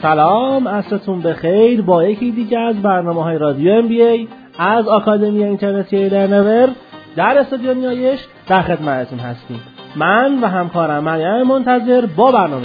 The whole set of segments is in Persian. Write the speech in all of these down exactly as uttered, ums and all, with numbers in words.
سلام، عصرتون بخیر. با یکی دیگه از برنامه‌های رادیو ام بی ای از آکادمی اینترنتی ایلرنور در استودیو نیایش در خدمتتون هستیم. من و همکارم مریم منتظر با برنامه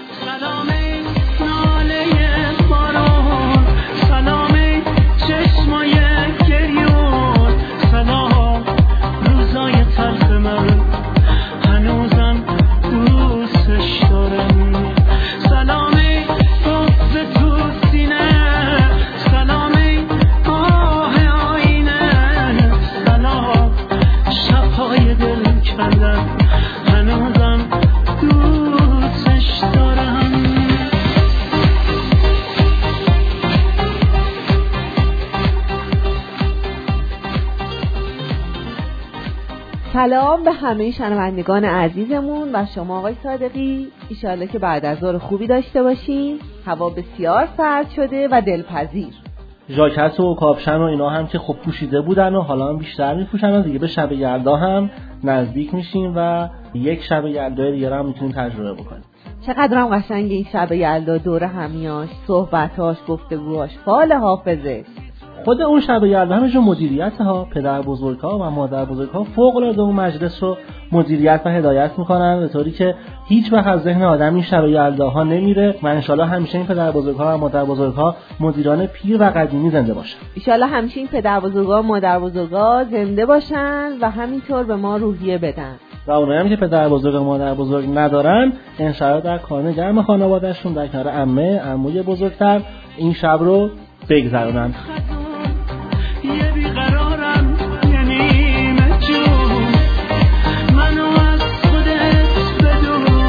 سلام به همه شنوندگان عزیزمون و شما آقای صادقی. ایشالله که بعد از ظهر خوبی داشته باشین. هوا بسیار سرد شده و دلپذیر. ژاکت و کاپشن و اینا هم که خب پوشیده بودن و حالا هم بیشتر میپوشن و دیگه به شب یلدا هم نزدیک میشیم و یک شب یلدا دیگه هم میتونیم تجربه بکنیم. چقدر هم قشنگه این شب یلدا، دور همیاش، صحبتاش، گفتگوهاش، فال حافظه. خود اون شب یلدا همش مدیریت ها، پدر بزرگ‌ها و مادر بزرگ‌ها فوق‌العاده اون مجلس رو مدیریت و هدایت می‌کنن به طوری که هیچ وقت از ذهن آدم این شب یلداها نمیره و ان شاءالله همیشه این پدر بزرگ‌ها و مادر بزرگ‌ها مدیران پیر و قدیمی زنده باشن. ان شاءالله همیشه این پدر بزرگ‌ها و مادر بزرگ‌ها زنده باشن و همینطور به ما روحیه بدن. و اونایی هم که پدر بزرگ و مادر بزرگ ندارن ان شاءالله در خانه گرم خانواده‌شون در کنار عمه، عموی بزرگتر این شب رو بگذرونن. یه بیقرارم یه نیمه جون منو از خودت بدون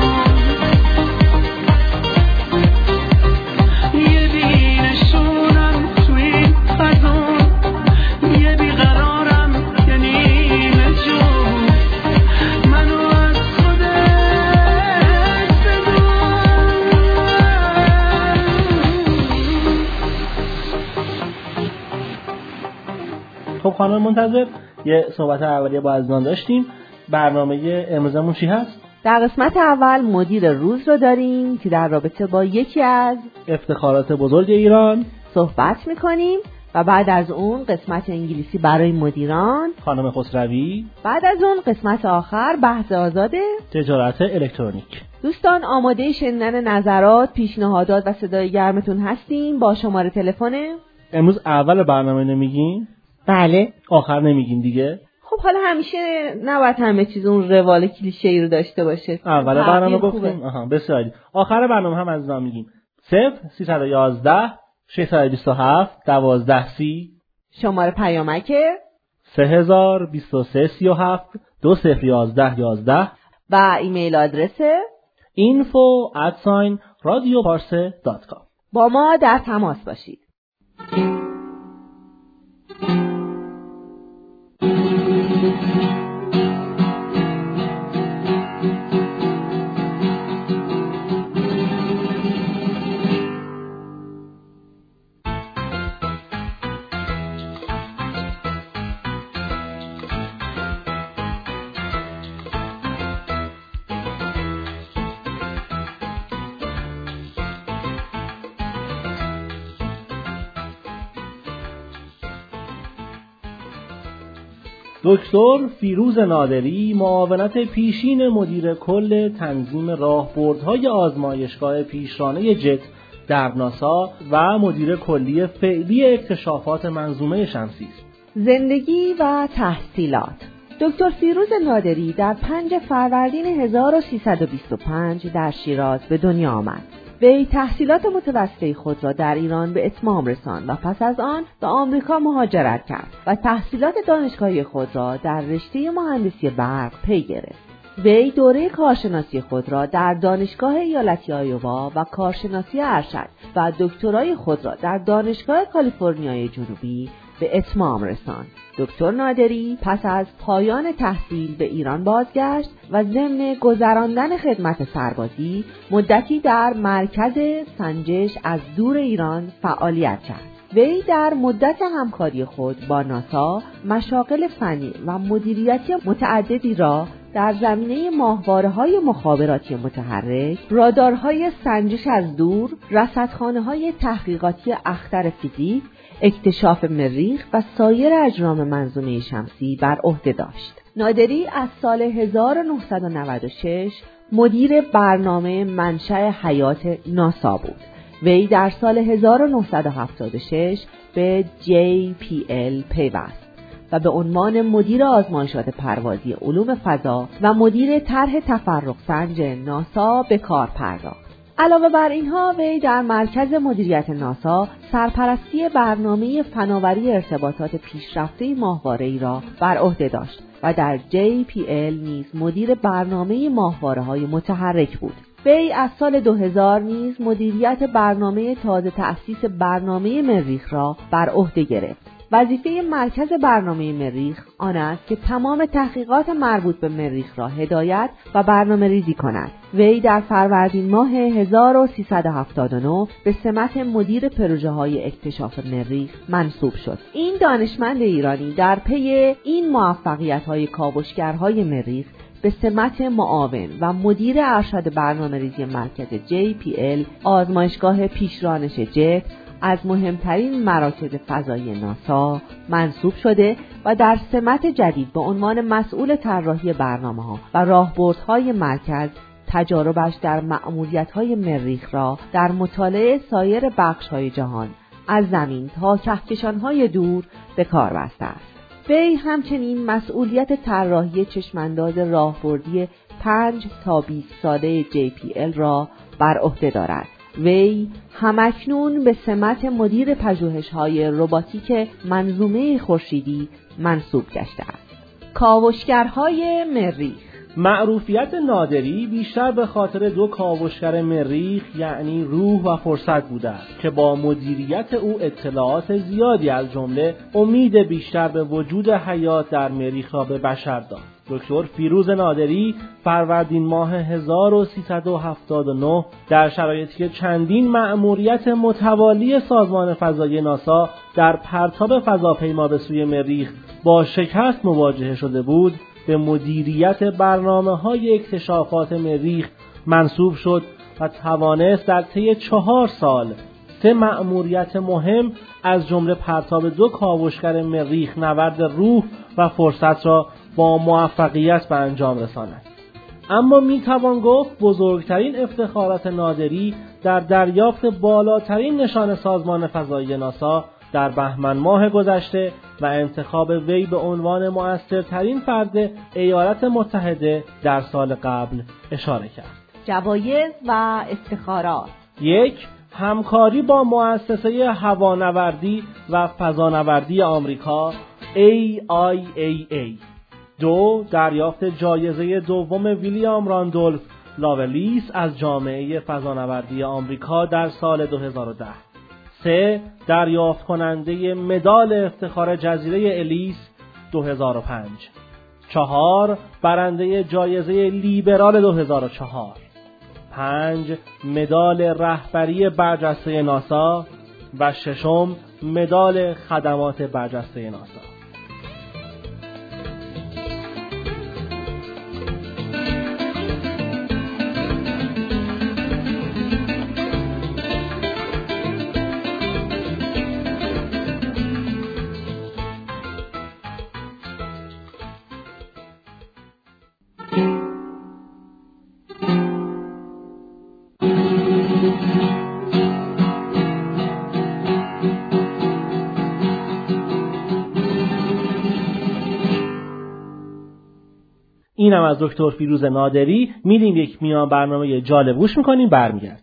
یه بینشونم تو این خزون یه بیقرارم یه نیمه جون منو از خودت بدون. خب خانم منتظر، یه صحبت اولیه با عزیزان داشتیم. برنامه امروزمون چی هست؟ در قسمت اول مدیر روز رو داریم که در رابطه با یکی از افتخارات بزرگ ایران صحبت میکنیم و بعد از اون قسمت انگلیسی برای مدیران خانم خسروی. بعد از اون قسمت آخر بحث آزاد تجارت الکترونیک. دوستان آماده شنیدن نظرات، پیشنهادات و صدای گرمتون هستیم. با شماره تلفن امروز اول برنامه نمیگین؟ بله. آخر نمیگین دیگه؟ خب حالا همیشه نباید همه چیز اون روال کلیشه‌ای رو داشته باشه. اول برنامه گفتیم. آها بسیاری. آخر برنامه هم از نام میگیم. صفر سیصد و یازده ششصد و بیست و هفت دوازده سی. شماره پیامک سه هزار و بیست و سه سی و هفت دو صفر یازده یازده و ایمیل آدرس اینفو ات رادیو پارسه دات کام. با ما در تماس باشید. دکتر فیروز نادری، معاونت پیشین مدیر کل تنظیم راهبردهای آزمایشگاه پیشرانه جت در ناسا و مدیر کلی فعلی اکتشافات منظومه شمسی است. زندگی و تحصیلات. دکتر فیروز نادری در پنجم فروردین هزار و سیصد و بیست و پنج در شیراز به دنیا آمد. وی تحصیلات متوسطه خود را در ایران به اتمام رساند و پس از آن به آمریکا مهاجرت کرد و تحصیلات دانشگاهی خود را در رشته مهندسی برق پی گرفت. وی دوره کارشناسی خود را در دانشگاه ایالتی آیووا و کارشناسی ارشد و دکترای خود را در دانشگاه کالیفرنیای جنوبی به اتمام رساند. دکتر نادری پس از پایان تحصیل به ایران بازگشت و ضمن گذراندن خدمت سربازی مدتی در مرکز سنجش از دور ایران فعالیت کرد. وی در مدت همکاری خود با ناسا مشاغل فنی و مدیریتی متعددی را در زمینه ماهواره‌های مخابراتی متحرک، رادارهای سنجش از دور، رصدخانه‌های تحقیقاتی اختر فیزیک، اکتشاف مریخ و سایر اجرام منظومه شمسی بر عهده داشت. نادری از سال هزار و نهصد و نود و شش مدیر برنامه منشأ حیات ناسا بود. وی در سال هزار و نهصد و هفتاد و شش به جی پی ال پیوست و به عنوان مدیر آزمایشات پروازی علوم فضا و مدیر طرح تفرق سنج ناسا به کار پرداخت. علاوه بر اینها وی در مرکز مدیریت ناسا سرپرستی برنامه فناوری ارتباطات پیشرفته ماهواره‌ای را بر عهده داشت و در جی پی ال نیز مدیر برنامه ماهواره‌های متحرک بود. وی از سال دو هزار نیز مدیریت برنامه تازه تأسیس برنامه مریخ را بر عهده گرفت. وظیفه مرکز برنامه مریخ آن است که تمام تحقیقات مربوط به مریخ را هدایت و برنامه ریزی کند. وی در فروردین ماه هزار و سیصد و هفتاد و نه به سمت مدیر پروژه های اکتشاف مریخ منصوب شد. این دانشمند ایرانی در پی این موفقیت های کاوشگرهای مریخ به سمت معاون و مدیر ارشد برنامه ریزی مرکز جی پی ال آزمایشگاه پیشرانش جت از مهمترین مراکز فضایی ناسا منصوب شده و در سمت جدید به عنوان مسئول طراحی برنامه‌ها و راهبردهای مرکز تجاربش در مأموریت‌های مریخ را در مطالعه سایر بخش‌های جهان از زمین تا کهکشان‌های دور به کار بسته است. وی همچنین مسئولیت طراحی چشمانداز راهبردی پنج تا بیست ساله جی پی ال را بر عهده دارد. وی همکنون به سمت مدیر پژوهش‌های رباتیک منظومه خورشیدی منصوب گشته است. کاوشگرهای مریخ. معروفیت نادری بیشتر به خاطر دو کاوشگر مریخ یعنی روح و فرصت بوده است که با مدیریت او اطلاعات زیادی از جمله امید بیشتر به وجود حیات در مریخ را به بشر داد. دکتر فیروز نادری فروردین ماه هزار و سیصد و هفتاد و نه در شرایطی که چندین مأموریت متوالی سازمان فضایی ناسا در پرتاب فضاپیما به سوی مریخ با شکست مواجه شده بود، به مدیریت برنامه‌های اکتشافات مریخ منصوب شد و توانست در طی چهار سال سه مأموریت مهم از جمله پرتاب دو کاوشگر مریخ نورد روح و فرصت را با موفقیت به انجام رساند. اما میتوان گفت بزرگترین افتخارات نادری در دریافت بالاترین نشان سازمان فضایی ناسا در بهمن ماه گذشته و انتخاب وی به عنوان مؤثرترین فرد ایالات متحده در سال قبل اشاره کرد. جوایز و افتخارات. یک، همکاری با مؤسسه هوانوردی و فضانوردی آمریکا ای آی ای ای. دو، دریافت جایزه دوم ویلیام راندولف لاولیس از جامعه فضانوردی آمریکا در سال دو هزار و ده. سه، دریافت کننده مدال افتخار جزیره الیس دو هزار و پنج. چهار، برنده جایزه لیبرال دو هزار و چهار. پنج، مدال رهبری برجسته ناسا و ششم، مدال خدمات برجسته ناسا. اینم از دکتر فیروز نادری. میریم یک میان برنامه جالب گوش میکنیم، برمیگردیم.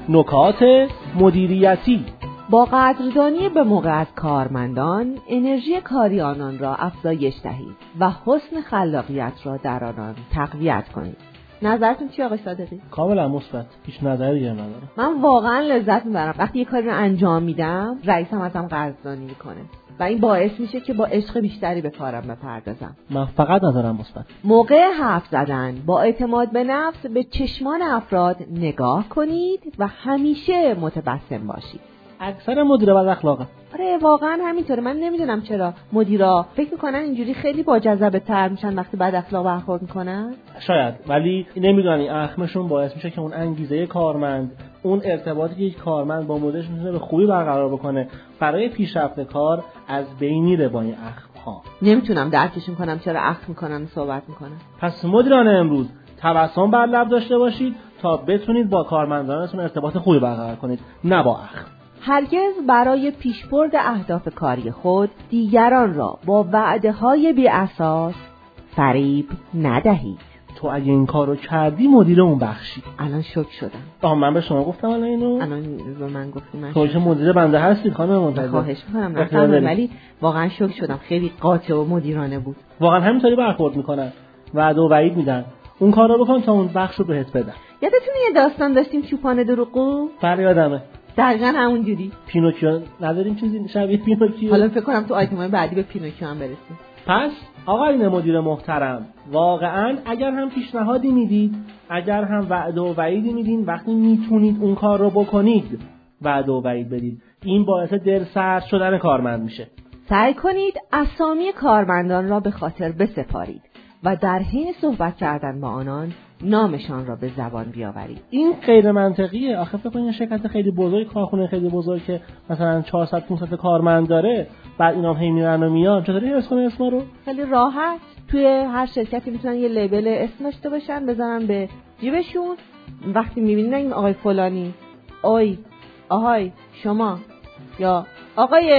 نکات مدیریتی. با قدردانی به موقع از کارمندان، انرژی کاری آنان را افزایش دهید و حسن خلاقیت را در آنان تقویت کنید. نظرتون چی آقای صادقی؟ کاملا مثبت، هیچ نظری دیگه ندارم. من واقعا لذت میبرم وقتی یه کاری رو انجام میدم، رئیسم ازم قدردانی میکنه و این باعث میشه که با عشق بیشتری به کارم بپردازم. من فقط نظرم مثبت. موقع حرف زدن با اعتماد به نفس به چشمان افراد نگاه کنید و همیشه متبسم باشید. اکثر مدیرا بد اخلاقه. آره واقعا همینطوره. من نمیدونم چرا مدیرا فکر میکنن اینجوری خیلی با جذابه تر میشن وقتی بد اخلاق برخورد میکنن. شاید، ولی نمیدونن این اخمشون باعث میشه که اون انگیزه کارمند، اون ارتباطی که یک کارمند با مدیرش میتونه به خوبی برقرار بکنه برای پیشرفت کار از بین میره با این اخم‌ها. نمیتونم درکشون کنم چرا اخم میکنن و صحبت میکنن. پس مدیران امروز تبسم بر لب داشته باشید تا بتونید با کارمندانتون ارتباط خوبی برقرار کنید، نه با اخم. هرگز برای پیشبرد اهداف کاری خود دیگران را با وعده‌های بی اساس فریب ندهید. تو اگه این کارو کردی مدیر اون بخشی. الان شوک شدم. آها من به شما گفتم الان اینو. الان به من گفتی من. تو که مدیر بنده هستید خانم منتظر. خواهش می‌کنم نفهمم، ولی واقعا شوک شدم. خیلی قاطع و مدیرانه بود. واقعا همینطوری برخورد میکنن. وعده و وعید میدن. اون کارو بکن تا اون بخشو بهت بدن. یادتونه یه داستان داشتیم چوپان دروغگو؟ بله یادمه. دقیقاً همون جوری. پینوکیو نداریم چیزی شبیه پینوکیو. حالا فکر کنم تو آیتم‌های بعدی به پینوکیو هم برسیم. پس آقایون مدیر محترم، واقعاً اگر هم پیشنهادی میدید، اگر هم وعده و وعیدی میدین، وقتی میتونید اون کار رو بکنید وعده و وعید بدید. این باعث دلسرد شدن کارمند میشه. سعی کنید اسامی کارمندان را به خاطر بسپارید و در حین صحبت کردن با آنان نامشان را به زبان بیاورید. این غیر منطقیه. آخه فکر کنید شرکت خیلی بزرگ، کارخونه خیلی بزرگ که مثلا چهارصد پانصد کارمند داره، بعد اینا هم هی میرن و میان، چطوری حفظ کنه اسما رو؟ خیلی راحت توی هر شرکتی میتونن یه لیبل اسم داشته باشن، بزنن به جیبشون. وقتی میبینن این آقای فلانی، آی آهای شما، یا آقای،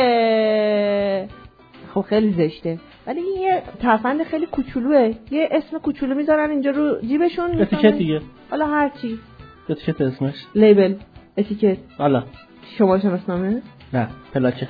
خب خیلی زشته ولی این یه ترفند خیلی کوچولوئه، یه اسم کوچولو میذارن اینجا رو جیبشون. اتیکت دیگه. حالا هر چی. اتیکت اسمش. لیبل، اتیکت. حالا. شما شناسنامه؟ نه، پلاکه.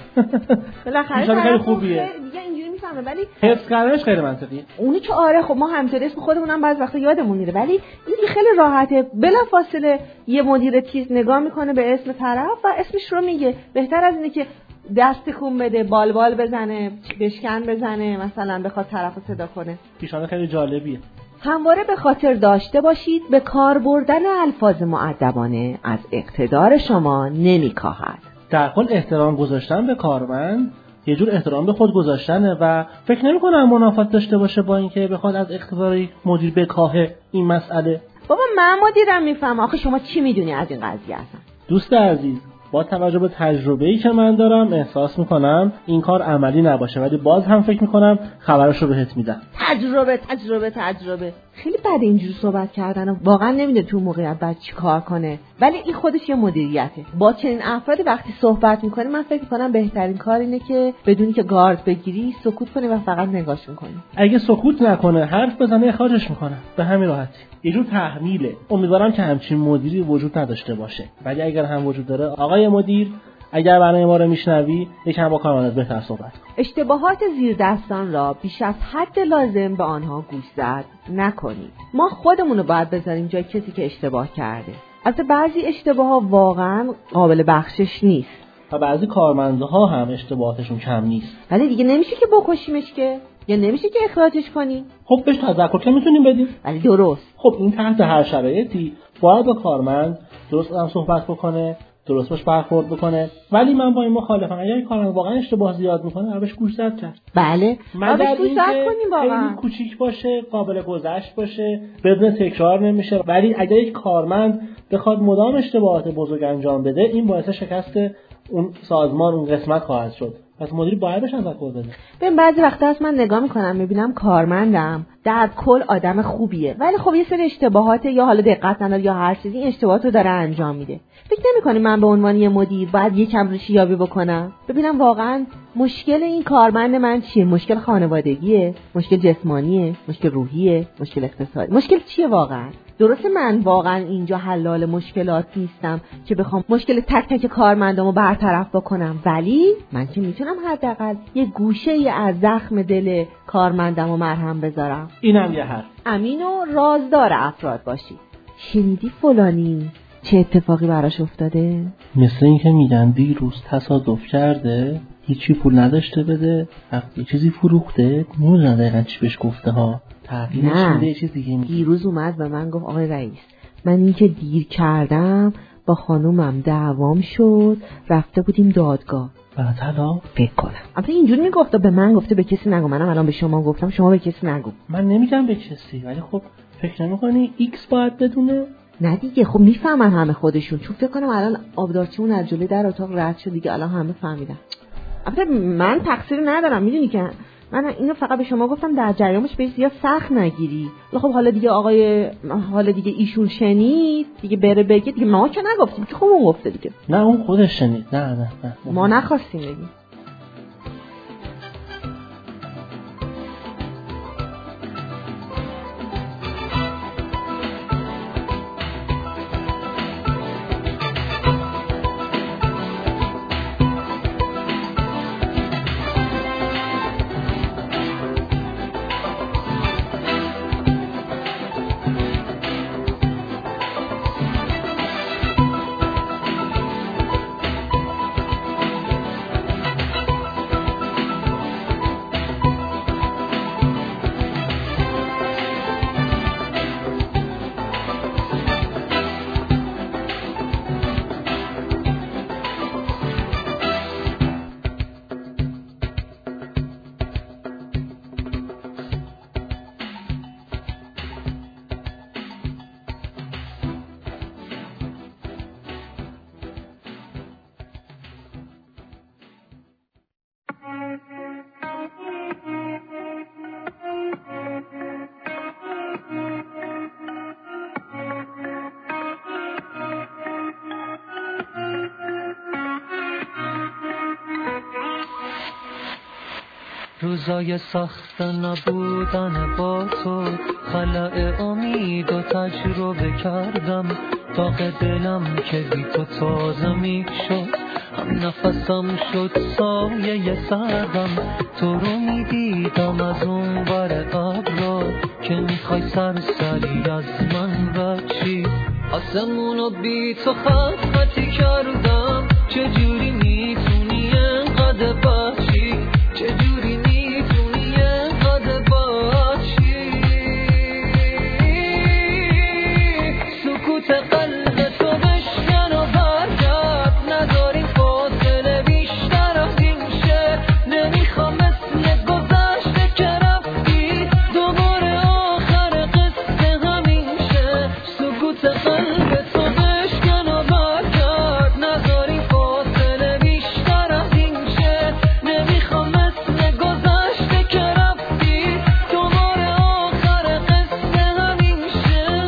بالاخره خیلی خوبیه. دیگه اینجوری میفهمه، ولی حفظ کردنش غیر منطقیه. اونی که آره خب ما همینطوری اسم خودمونم بعضی وقتا یادمون میره، ولی این دیگه خیلی راحته. بلافاصله یه مدیر تیز نگاه میکنه به اسم طرف و اسمش رو میگه. بهتر از اینه که دست تکون بده، بالبال بزنه، بشکن بزنه، مثلا بخواد طرفو صدا کنه. پیشانه خیلی جالبیه. همواره به خاطر داشته باشید به کار بردن الفاظ مؤدبانه از اقتدار شما نمیکاهد. در کل احترام گذاشتن به کارمند یه جور احترام به خود گذاشتنه و فکر نمی‌کنم منافات داشته باشه با اینکه بخواد از اقتدار مدیر بکاهه این مسئله. بابا من مدیرم میفهمم. آخه شما چی میدونی از این قضیه اصلا؟ دوست عزیز، با توجه به تجربه‌ای که من دارم احساس میکنم این کار عملی نباشه، ولی باز هم فکر میکنم خبرش رو بهت میدم. تجربه تجربه تجربه خیلی بد اینجوری صحبت کردن و واقعا نمیدونه تو موقعیت بعد چی کار کنه، ولی این خودش یه مدیریته. با چنین افرادی وقتی صحبت میکنی من فکر میکنم بهترین کار اینه که بدونی که گارد بگیری، سکوت کنی و فقط نگاهشون کنی. اگه سکوت نکنه حرف بزنه اخراجش میکنه به همین راحتی. یه جور تحمیله. امیدوارم که همچین مدیری وجود نداشته باشه، ولی اگر هم وجود داره آقای مدیر، اگر برنامه ما رو میشنوی یکم با کارمندت بهتر صحبت کن. اشتباهات زیردستان را بیش از حد لازم به آنها گوش زد نکنید. ما خودمون رو باید بذاریم جای کسی که اشتباه کرده. از بعضی اشتباه‌ها واقعا قابل بخشش نیست و بعضی کارمندها هم اشتباهاتشون کم نیست، ولی دیگه نمیشه که بکشیمش که، یا نمیشه که اخراجش کنیم. خب بهش تذکر که میتونیم بدیم، ولی درست. خب این تحت هر شرایطی باید با کارمند درست هم صحبت بکنه، درست باش برخورد بکنه. ولی من با این مخالفم. اگر کارمند واقعا اشتباه زیاد میکنه بهش گوش زد کرد. بله مگر اینکه خیلی کوچیک باشه، قابل گذشت باشه، بدون تکرار نمیشه. ولی اگر یک کارمند بخواد مدام اشتباهات بزرگ انجام بده، این باعث شکست اون سازمان، اون قسمت خواهد شد. پس مدیر باید بهش تذکر بده. ببین بعضی وقتا هست من نگاه میکنم میبینم کارمندم در کل آدم خوبیه، ولی خب یه سری اشتباهات یا حالا دقت نداره یا هر چیزی این اشتباهات رو داره انجام میده. فکر نمی‌کنی من به عنوان یه مدیر باید یکم روش یابی بکنم، ببینم واقعا مشکل این کارمند من چیه؟ مشکل خانوادگیه، مشکل جسمانیه، مشکل روحیه، مشکل اقتصادی، مشکل چیه واقعا؟ درسته من واقعا اینجا حلال مشکلات نیستم که بخوام مشکل تک تک کارمندامو برطرف بکنم، ولی من که میتونم حداقل یه گوشه ای از زخم دل کارمندامو مرهم بذارم. اینم یه حرف. امین و رازدار افراد باشی. شنیدی فلانی چه اتفاقی براش افتاده؟ مثل این که میگن دیروز تصادف کرده، هیچی پول نداشته بده، یه چیزی فروخته، نمیدونم دقیقا چی بهش گفته ها، تغییرش میده یه چیز دیگه میگه. دیروز اومد به من گفت آقای رئیس من این که دیر کردم با خانومم دعوام شد، رفته بودیم دادگاه. بعد فکر کنم البته اینجوری میگفت، به من گفته به کسی نگو، منم الان به شما گفتم شما به کسی نگو. من نمیگم به کسی، ولی خب فکر نمی‌کنی ایکس باید بدونه؟ نه دیگه خب میفهمن همه خودشون، چون فکر کنم الان آبدارچیمون از جلوی در اتاق رد شد دیگه، الان همه فهمیدن. البته من تقصیری ندارم، میدونی که من اینو فقط به شما گفتم در جریانش بهش زیاد سخت نگیری. خب حالا دیگه آقای حالا دیگه ایشون شنید دیگه، بره بگه دیگه، ما که نگفتیم که، خب اون گفته دیگه. نه اون خودش شنید. نه نه نه ما نخواستیم بگیم. روزای سخت نبودن با تو، خلأ امید و تجربه کردم، داغ دلم که بی تو تازه می شد، هم نفسم شد سایه سردم، تو رو می دیدم از اون ور ابرا، که میخوای سرسری از من بچی، آسمونو بی تو خط خطی کردم، چجوری میتونی انقدر بچی، چجوری میتونی انقدر بچی، سکوت قلب تو بشکن و برگرد، نداریم فاصله بیشتر از این شه، نمیخوام مثل گذشته که رفتی دوباره آخر قصه همین شه، سکوت قلب تو بشکن و برگرد، نداریم فاصله بیشتر از این شه، نمیخوام مثل گذشته که رفتی دوباره آخر قصه همین شه.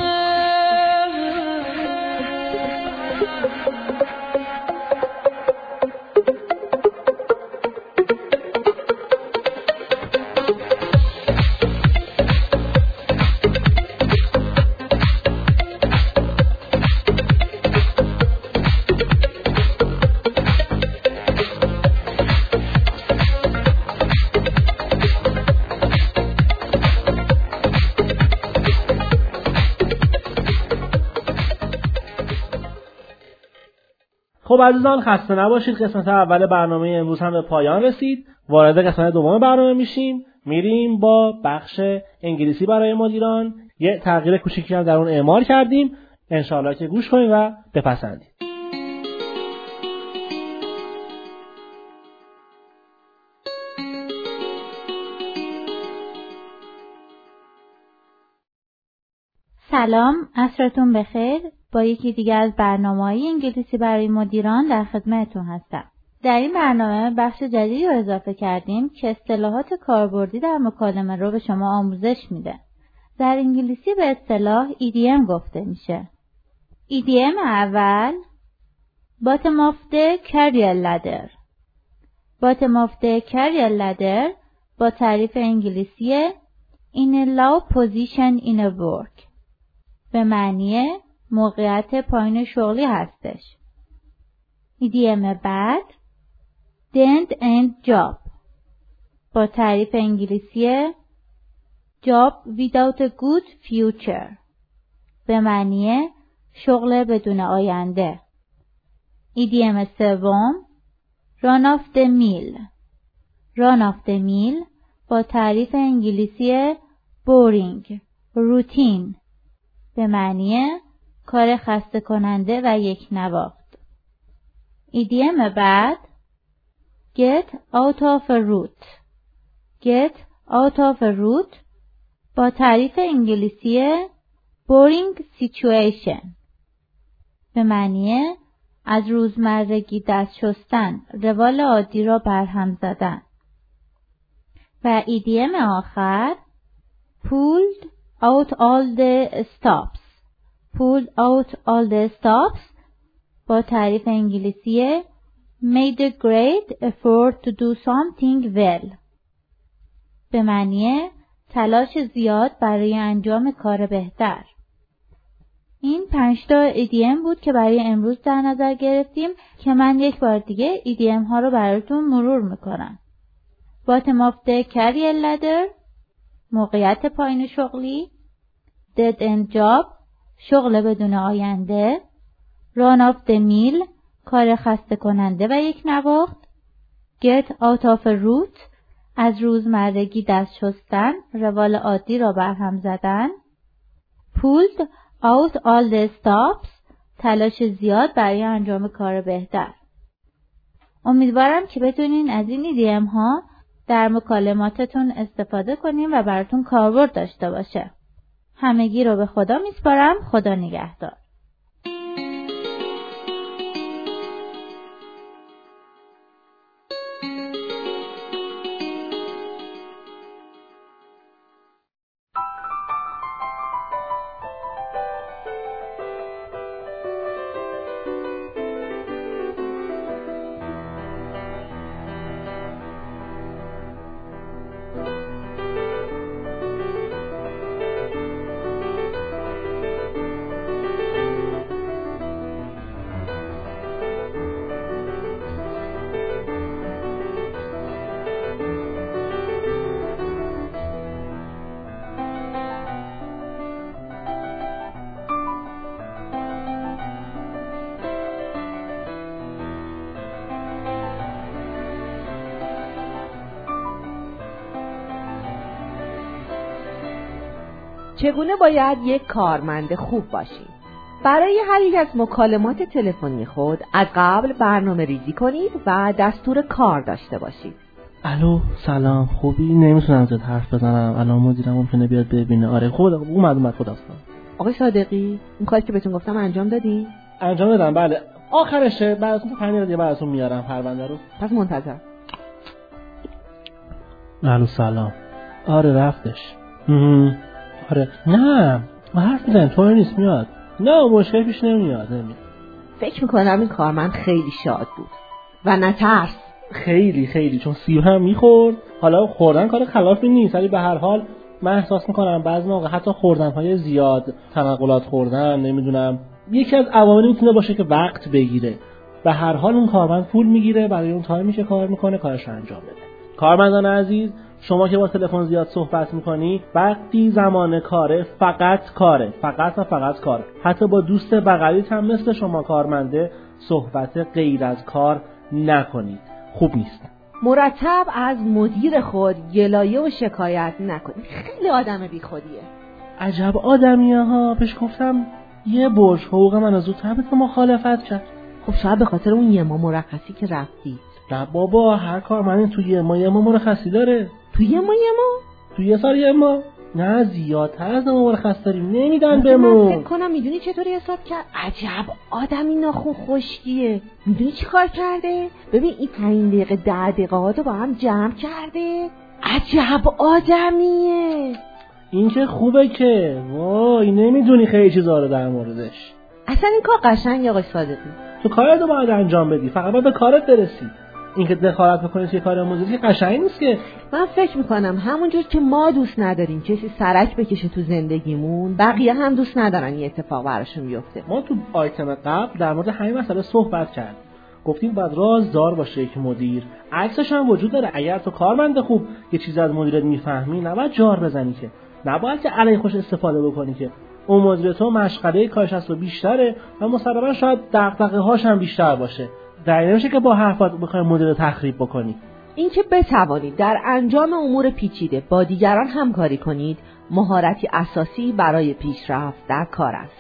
خب عزیزان خسته نباشید، قسمت اول برنامه امروز هم به پایان رسید. وارد قسمت دوم برنامه میشیم، میریم با بخش انگلیسی برای مدیران. یه تغییر کوچیکی هم در اون اعمال کردیم، انشاءالله که گوش کنید و بپسندید. سلام، عصرتون بخیر. با یکی دیگه از برنامه‌های انگلیسی برای مدیران در خدمتتون هستم. در این برنامه بخش جدیدی رو اضافه کردیم که اصطلاحات کاربردی در مکالمه رو به شما آموزش میده. در انگلیسی به اصطلاح ای دی ام گفته میشه. ای دی ام اول Bottom of the career ladder. Bottom of the career ladder با تعریف انگلیسی In a low position in a work. به معنی موقعیت پایین شغلی هستش. ایدیوم بعد dead end job با تعریف انگلیسی job without a good future به معنی شغل بدون آینده. ایدیوم سوم run off the mill run off the mill با تعریف انگلیسی boring روتین به معنی کار خسته کننده و یک نواخت. ایدیوم بعد get out of a route get out of a route با تعریف انگلیسی boring situation به معنی از روزمرگی دست شستن، روال عادی را برهم زدن. و ایدیوم آخر pulled out all the stops pulled out all the stops با تعریف انگلیسی made a great effort to do something well به معنی تلاش زیاد برای انجام کار بهتر. این پنج تا ایدیوم بود که برای امروز در نظر گرفتیم که من یک بار دیگه ایدیوم ها رو براتون مرور میکنم. bottom of the career ladder موقعیت پایین شغلی، dead end job شغل بدون آینده، run off the mill کار خسته کننده و یک نواخت، get out of a route از روزمرگی دست شستن، روال عادی را برهم زدن، pulled out all the stops تلاش زیاد برای انجام کار بهتر. امیدوارم که بتونین از این ایدیوم ها در مکالماتتون استفاده کنین و براتون کاربرد داشته باشه. همگی رو به خدا میسپارم. خدا نگهدار. چگونه باید یک کارمند خوب باشید؟ برای هر یک از مکالمات تلفنی خود از قبل برنامه ریزی کنید و دستور کار داشته باشید. الو سلام، خوبی؟ نمیتونم زیاد حرف بزنم، الان مدیرم ممکنه بیاد ببینه. آره خود اومد اومد خدا اصلا. آقای صادقی این کاری که بهتون گفتم انجام دادی؟ انجام دادم بله. آخرشه براتون تو پنج دقیقه براتون میارم پرونده رو. پس منتظر. الو سلام. آره رفتش. آره نه حرف میزنم طوری نیست میاد. نه مشکل پیش نمیاد نمیاد. فکر میکنم این کارمند خیلی شاد بود و نه ترس. خیلی خیلی چون سیب هم میخورد. حالا خوردن کار خلافی نیست ولی به هر حال من احساس میکنم بعضی موقع حتی خوردنهای زیاد، تنقلات خوردن، نمیدونم یکی از عواملی میتونه باشه که وقت بگیره. به هر حال اون کارمند پول میگیره برای اون تایمی که کار میکنه کارش رو انجام بده. کارمندان عزیز شما که با تلفن زیاد صحبت میکنی وقتی زمان کاره فقط کاره فقط و فقط کاره. حتی با دوست بغلیت هم مثل شما کارمنده صحبت غیر از کار نکنید، خوب نیست. مرتب از مدیر خود گلایه و شکایت نکنید، خیلی آدم بی خودیه. عجب آدمیه ها. پیش گفتم یه برج حقوق من از زودتر به مخالفت کرد. خب شاید به خاطر اون یه ما مرخصی که رفتی. نه بابا هر کارمند توی یه ما یه ما مرخصی داره. توی یه ما یه ما؟ توی یه سال یه ما؟ نه زیادتر از ما مرخص داریم نمیدن بهمون. من فکر کنم میدونی چطوری حساب کرد؟ عجب آدمی ناخون خشکیه. میدونی چی کار کرده؟ ببین این پنج دقیقه ده دقیقه ها رو با هم جمع کرده. عجب آدمیه. این که خوبه که وای نمیدونی خیلی چیزا رو در موردش. اصلا این کار قشنگه آقای صادقی. تو کارت رو باید انجام بدی، فقط باید به کارت برسی. اینکه دخالت بکنید توی کار مدیری قشنگ نیست که. من فکر میکنم همونجور که ما دوست نداریم کسی سرک بکشه تو زندگیمون، بقیه هم دوست ندارن این اتفاق براشون بیفته. ما تو آیتم قبل در مورد همین مسئله صحبت کردیم، گفتیم باید رازدار باشه یک مدیر، عکسش هم وجود داره. اگر تو کارمند خوب یه چیزی از مدیرت میفهمی نباید جار بزنی که، نباید که علیه خوش استفاده بکنی که. اون مدیر تو مشغله کارش از تو بیشتره و مسلماً شاید دغدغه هاش هم بیشتر باشه. در نمیشه که با حرفات بخوای مدیر رو تخریب بکنی. اینکه بتوانید در انجام امور پیچیده با دیگران همکاری کنید مهارتی اساسی برای پیشرفت در کار است.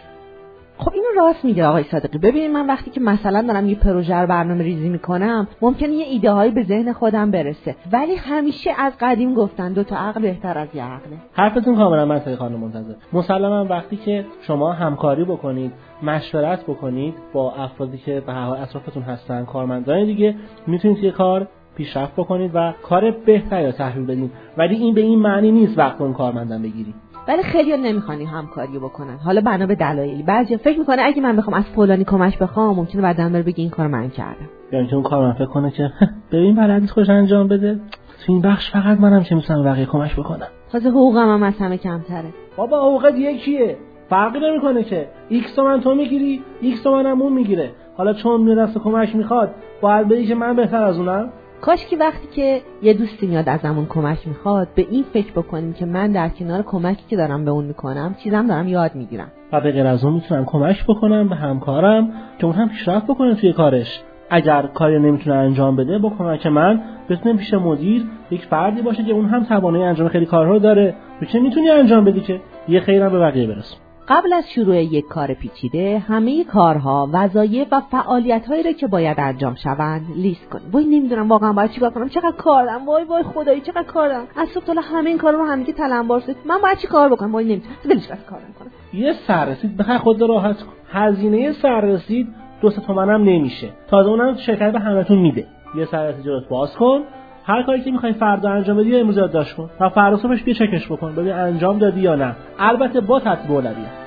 خب اینو راست میگه آقای صادقی. ببینید من وقتی که مثلا دارم یه پروژه رو برنامه ریزی میکنم ممکنه یه ایده هایی به ذهن خودم برسه، ولی همیشه از قدیم گفتن دو تا عقل بهتر از یه عقله. حرفتون کاملا منطقی خانم منتظر. مسلما وقتی که شما همکاری بکنید، مشورت بکنید با افرادی که به هر حال اطرافتون هستن، کارمندان دیگه، میتونید یه کار پیشرفت بکنید و کار بهتری رو تحویل بدین. ولی این به این معنی نیست وقت اون کارمندان بگیری. ولی خیلی‌ها نمیخوان همکاری بکنن، حالا بنا به دلایلی. بعضی فکر میکنه اگه من بخوام از فلانی کمک بخوام ممکنه بعداً بره بگه این کار من کردم، یا اینکه اون کارمند فکر کنه که ببین بلد نیست خودش انجام بده، تو این بخش فقط منم که میتونم بقیه کمک بکنم، تازه حقوقم هم از همه کمتره. بابا حقوقت یکیه، فرقی نمیکنه که ایکس تومن تو میگیری ایکس تومن هم اون میگیره. حالا چون میاد دست کمک میخواد باید بگی که من بهتر از اونم. کاش که وقتی که یه دوستی میاد ازمون کمک میخواد به این فکر بکنیم که من در کنار کمکی که دارم به اون میکنم چیزام دارم یاد میگیرم و به غیر از اون میتونم کمک بکنم به همکارم که اون هم پیشرفت بکنه توی کارش. اگر کاری نمیتونه انجام بده با کمک من بتونه پیش مدیر یک فردی باشه که اون هم توانایی انجام خیلی کارها داره، تو چه میتونی انجام بدی که یه خیرم به بقیه برسه. قبل از شروع یک کار پیچیده همه کارها، وظایف و فعالیت‌هایی را که باید انجام شوند لیست کن. وای نمیدونم واقعا باید چیکار کنم، چقدر کار دارم، وای وای خدایی چقدر کار دارم، از صبح تا همه این کارا رو هم دیگه تلمبار شد، من باید چیکار بکنم؟ وای نمیدونم ولش کن کار نمی‌کنم. یه سررسید بخیر خود راحت کن. هزینه سررسید دو سه تومن هم نمیشه، تازه اونم شرکت به همتون میده. یه سررسید رو باز کن، هر کاری که میخوای فردا انجام بدی امروز یادداشت کن و فردا صبحش بیا چکش بکن ببین انجام دادی یا نه، البته با ترتیب اولویت.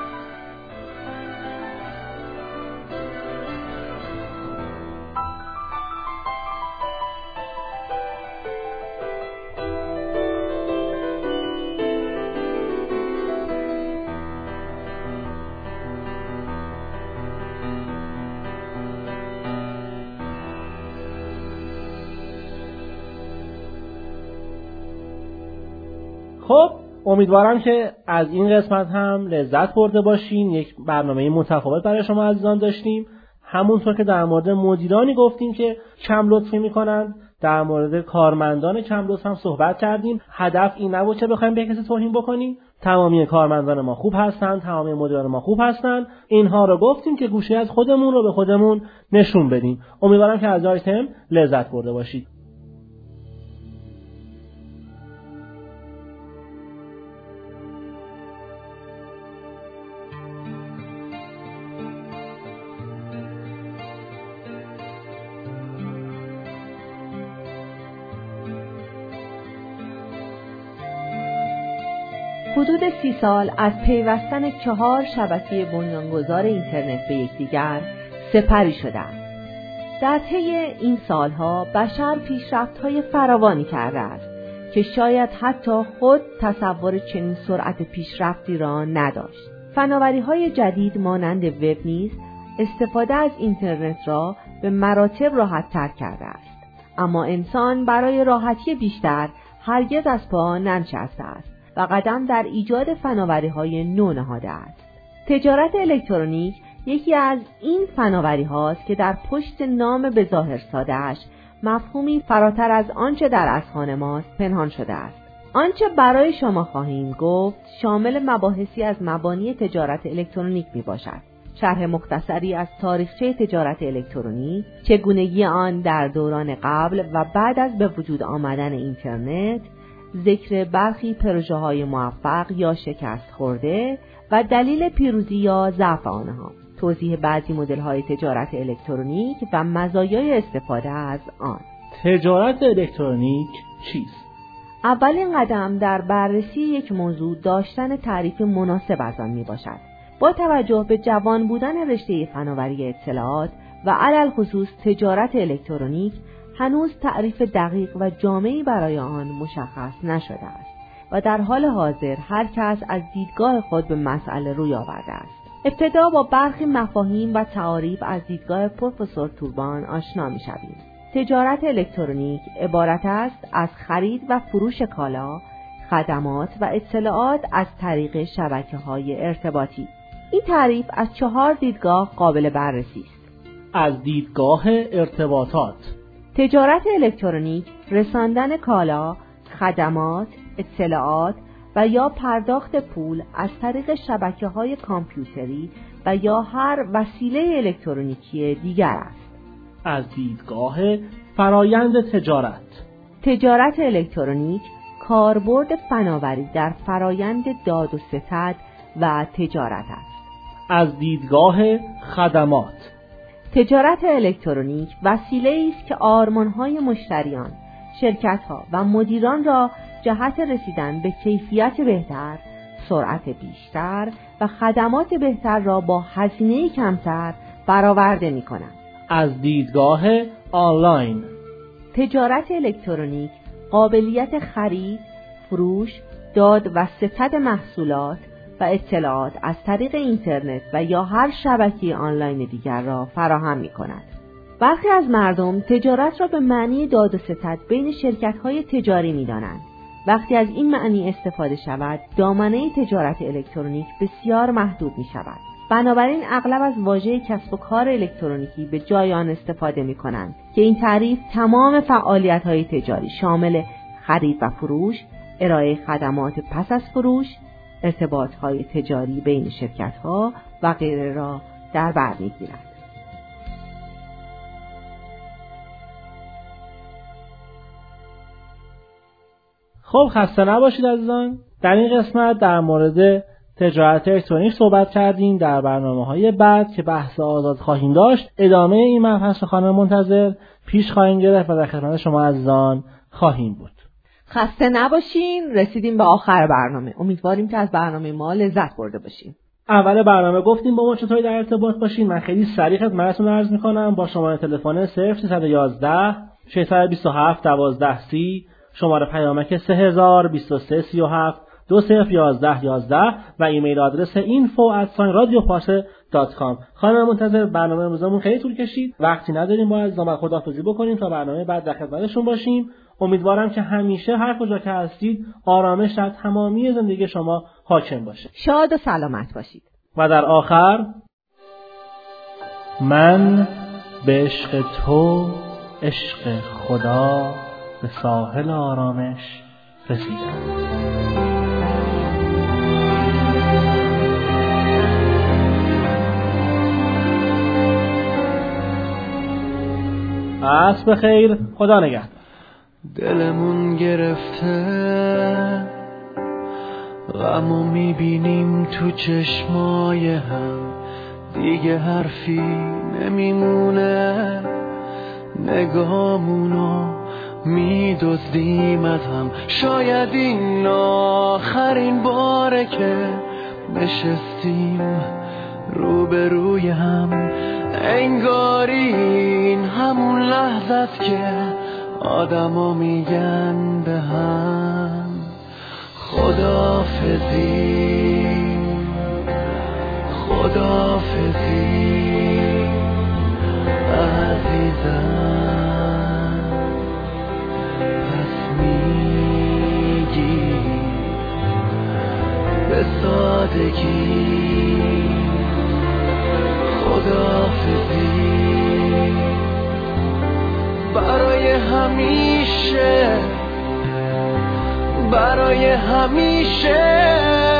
خب امیدوارم که از این قسمت هم لذت برده باشین. یک برنامه متفاوت برای شما عزیزان داشتیم. همونطور که در مورد مدیرانی گفتیم که کم لطفی میکنن، در مورد کارمندان کم لطف هم صحبت کردیم. هدف این نبود که بخوایم به کسی توهین بکنیم. تمامی کارمندان ما خوب هستن، تمامی مدیران ما خوب هستن. اینها رو گفتیم که گوشه از خودمون رو به خودمون نشون بدیم. امیدوارم که از آیتم لذت برده باشید. حدود سی سال از پیوستن چهار شبکه بنیانگذار اینترنت به یکدیگر سپری شده است. در طی این سالها بشر پیشرفت‌های فراوانی کرده است که شاید حتی خود تصور چنین سرعت پیشرفتی را نداشت. فناوری‌های جدید مانند وب نیز استفاده از اینترنت را به مراتب راحت‌تر کرده است. اما انسان برای راحتی بیشتر هرگز از پا ننشسته است و قدم در ایجاد فناوری‌های نو نهاده است. تجارت الکترونیک یکی از این فناوری هاست که در پشت نام به ظاهر ساده‌اش مفهومی فراتر از آنچه در اذهان ماست پنهان شده است. آنچه برای شما خواهیم گفت شامل مباحثی از مبانی تجارت الکترونیک می باشد. شرح مختصری از تاریخچه تجارت الکترونیک، چگونگی آن در دوران قبل و بعد از به وجود آمدن اینترنت، ذکر برخی پروژه‌های موفق یا شکست خورده و دلیل پیروزی یا ضعف آنها، توضیح بعضی مدل‌های تجارت الکترونیک و مزایای استفاده از آن. تجارت الکترونیک چیست؟ اولین قدم در بررسی یک موضوع داشتن تعریف مناسب از آن میباشد. با توجه به جوان بودن رشته فناوری اطلاعات و علل خصوص تجارت الکترونیک هنوز تعریف دقیق و جامعی برای آن مشخص نشده است و در حال حاضر هر کس از دیدگاه خود به مسئله روی آورده است. ابتدا با برخی مفاهیم و تعاریف از دیدگاه پروفسور توربان آشنا می‌شویم. تجارت الکترونیک عبارت است از خرید و فروش کالا، خدمات و اطلاعات از طریق شبکه‌های ارتباطی. این تعریف از چهار دیدگاه قابل بررسی است. از دیدگاه ارتباطات، تجارت الکترونیک رساندن کالا، خدمات، اطلاعات و یا پرداخت پول از طریق شبکه‌های کامپیوتری و یا هر وسیله الکترونیکی دیگر است. از دیدگاه فرایند تجارت، تجارت الکترونیک کاربرد فناوری در فرایند داد و ستد و تجارت است. از دیدگاه خدمات، تجارت الکترونیک وسیله‌ای است که آرمان‌های مشتریان، شرکت‌ها و مدیران را جهت رسیدن به کیفیت بهتر، سرعت بیشتر و خدمات بهتر را با هزینه کمتر برآورده می‌کنند. از دیدگاه آنلاین، تجارت الکترونیک قابلیت خرید، فروش، داد و ستد محصولات و اطلاعات از طریق اینترنت و یا هر شبکه آنلاین دیگر را فراهم می‌کند. برخی از مردم تجارت را به معنی داد و ستد بین شرکت‌های تجاری می‌دانند. وقتی از این معنی استفاده شود، دامنه تجارت الکترونیک بسیار محدود می‌شود. بنابراین اغلب از واژه کسب و کار الکترونیکی به جای آن استفاده می‌کنند که این تعریف تمام فعالیت‌های تجاری شامل خرید و فروش، ارائه خدمات پس از فروش، ارتباط‌های تجاری بین شرکت‌ها و غیره را در بر می‌گیرد. خب خسته نباشید عزیزان. در این قسمت در مورد تجارت الکترونیک صحبت کردیم. در برنامه‌های بعد که بحث آزاد خواهیم داشت، ادامه این مبحث خانم منتظر پیش خواهیم گرفت و در خدمت شما عزیزان خواهیم بود. خسته نباشین. رسیدیم به آخر برنامه. امیدواریم که از برنامه ما لذت برده باشین. اول برنامه گفتیم با ما چطوری در ارتباط باشین. من خیلی سریع خدمتتون عرض می‌کنم با شماره تلفن صفر سیصد و یازده ششصد و بیست و هفت دوازده سی، شماره پیامک سه هزار بیست و سه سی و هفت دو صفر یازده یازده و ایمیل آدرس اینفو ات رادیو پارسه دات کام. خانم منتظر، برنامه امروزمون خیلی طول کشید، وقتی نداریم، باید زمان خداحافظی بکنیم تا برنامه بعد در خدمتشون باشیم. امیدوارم که همیشه هر کجا که هستید آرامش در تمامی زندگی شما حاکم باشه. شاد و سلامت باشید. و در آخر، من به عشق تو، عشق خدا، به ساحل آرامش رسیدم. عصر بخیر، خدا نگهدار. دلمون گرفته غمو میبینیم تو چشمای هم، دیگه حرفی نمیمونه، نگاهمونو میدزدیم از هم. شاید این آخرین باره که نشستیم روبروی هم، انگاری این همون لحظه است که آدما میگن به هم خداحافظی، خداحافظی عزیزم. پس میگی به سادگی خداحافظی برای همیشه، برای همیشه.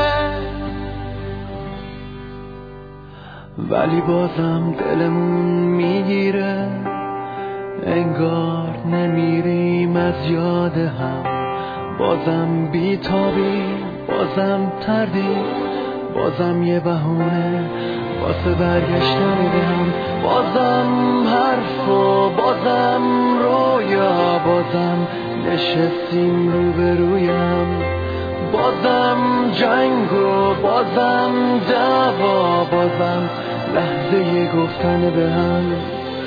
ولی بازم دلمون میگیره، انگار نمیریم از یاد هم. بازم بیتابیم، بازم تردیم، بازم یه بهونه واسه برگشتن به هم. بازم حرف و بازم رویا، بازم نشستیم روبرویم. بازم جنگ و بازم دعوا، بازم لحظه گفتن به هم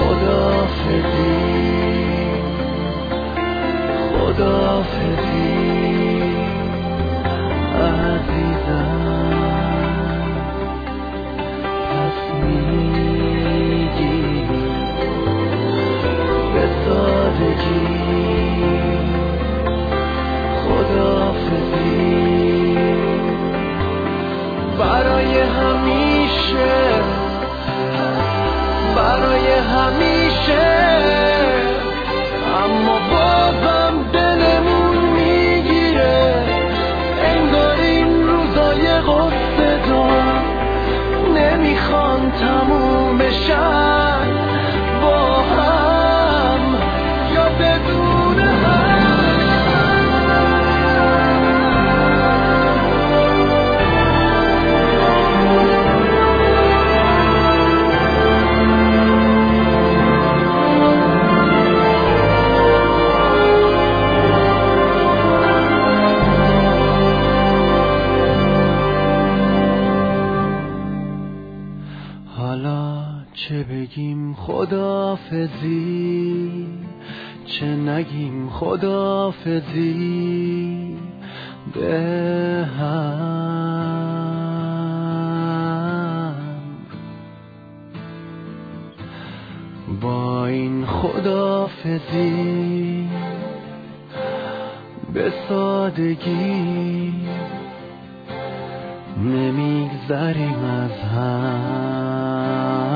خداحافظی خداحافظی عزیزم پس میگی به سادگی خداحافظی برای همیشه برای همیشه اما بازم دلمون میگیره انگار این روزای غصه دار نمیخوان تموم بشن با هم یا بدون هم. چه بگیم خداحافظی چه نگیم خداحافظی به هم با این خداحافظی به سادگی نمیگذریم از هم.